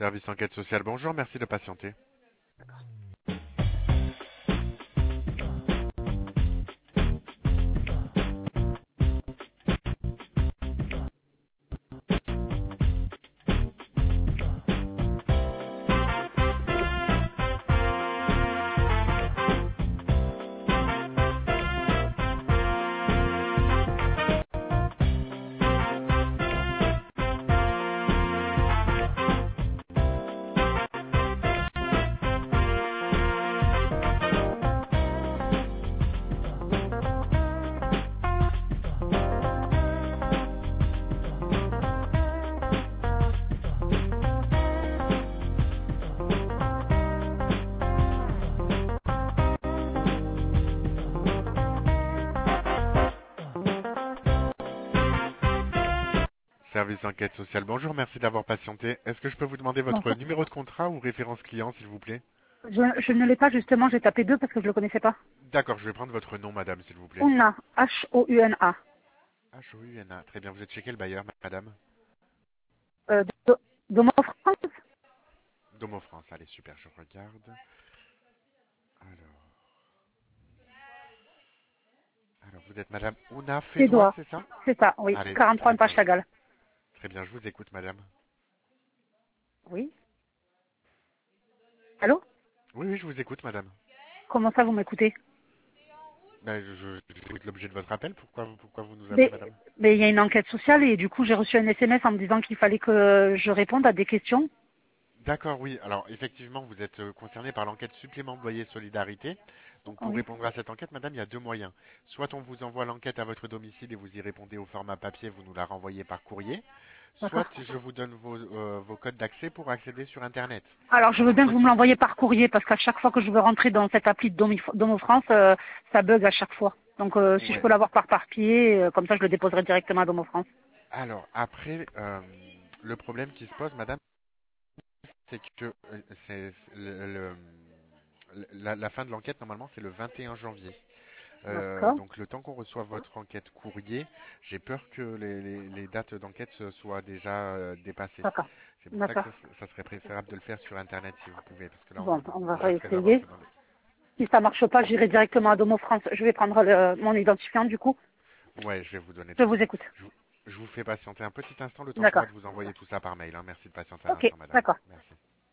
Service enquête sociale, bonjour, merci de patienter. Service enquête sociale, bonjour, merci d'avoir patienté. Est-ce que je peux vous demander votre Bonjour. numéro de contrat ou référence client, s'il vous plaît? Je ne l'ai pas justement, j'ai tapé 2 parce que je ne le connaissais pas. D'accord, je vais prendre votre nom, madame, s'il vous plaît. Ouna, H-O-U-N-A. H-O-U-N-A, très bien, vous êtes chez quel bailleur, madame? Domo France. Domo France, allez, super, je regarde. Alors, alors vous êtes madame Ouna Fédois, Fédois. c'est ça? C'est ça, oui. Allez, 43 très page bien, Chagall. très bien, je vous écoute, madame. Oui. Allô? Oui, oui, je vous écoute, madame. Comment ça, vous m'écoutez? Ben, j'écoute l'objet de votre appel, pourquoi vous nous appelez, mais, madame? mais il y a une enquête sociale et du coup, j'ai reçu un SMS en me disant qu'il fallait que je réponde à des questions. D'accord, oui. Alors, effectivement, vous êtes concerné par l'enquête supplément de loyer solidarité. Donc, pour Oui. répondre à cette enquête, madame, il y a deux moyens. Soit on vous envoie l'enquête à votre domicile et vous y répondez au format papier, vous nous la renvoyez par courrier. D'accord. Soit je vous donne vos codes d'accès pour accéder sur Internet. Alors, je veux Alors, bien vous que vous êtes me sur... l'envoyiez par courrier parce qu'à chaque fois que je veux rentrer dans cette appli de Domo France, ça bug à chaque fois. Donc, si je Ouais. peux l'avoir par papier, comme ça, je le déposerai directement à Domo France. Alors, après, le problème qui se pose, madame, c'est que la fin de l'enquête, normalement, c'est le 21 janvier. D'accord. Donc le temps qu'on reçoive votre enquête courrier, j'ai peur que les dates d'enquête soient déjà dépassées. D'accord. C'est pour ça que D'accord. ça serait préférable de le faire sur Internet si vous pouvez, parce que là Bon, on on est va déjà très avancé réessayer. dans les... Si ça marche pas, j'irai directement à Domo France. Je vais prendre mon identifiant du coup. Ouais, je vais vous donner Je tout vous ça. écoute. Je vous fais patienter un petit instant, le temps pour D'accord. moi de vous envoyer tout ça par mail, hein. Merci de patienter un Ok, instant, madame. d'accord. Merci.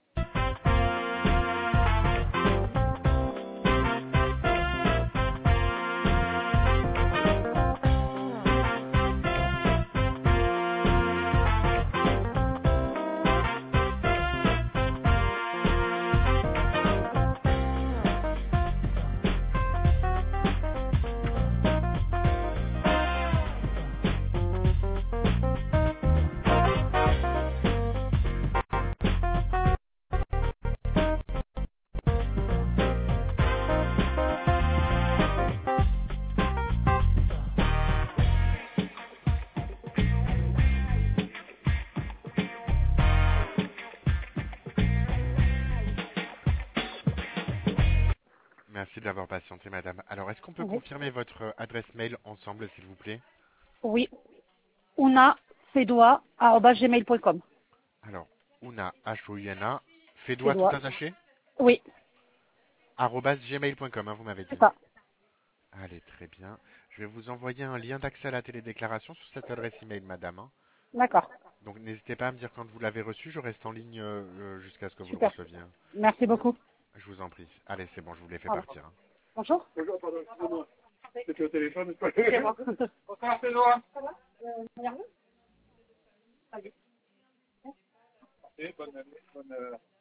Merci d'avoir patienté, madame. Alors, est-ce qu'on peut Oui. confirmer votre adresse mail ensemble, s'il vous plaît? Oui. unafedois@gmail.com. Alors, Ouna, H-O-U-N-A, Fédois tout Fédois. attaché, Oui, arobase gmail.com, hein, vous m'avez c'est dit. ça. Allez, très bien. Je vais vous envoyer un lien d'accès à la télédéclaration sur cette adresse email, madame, hein. D'accord. Donc, n'hésitez pas à me dire quand vous l'avez reçu. Je reste en ligne jusqu'à ce que vous le Super. receviez, hein. Merci beaucoup. Je vous en prie. Allez, c'est bon, je vous l'ai fait Au revoir. partir, hein. Bonjour. Bonjour, pardon, excusez-moi. J'étais au téléphone. C'est moi. Bonsoir, Fédois. Madame. Allez. Et bonne année, bonne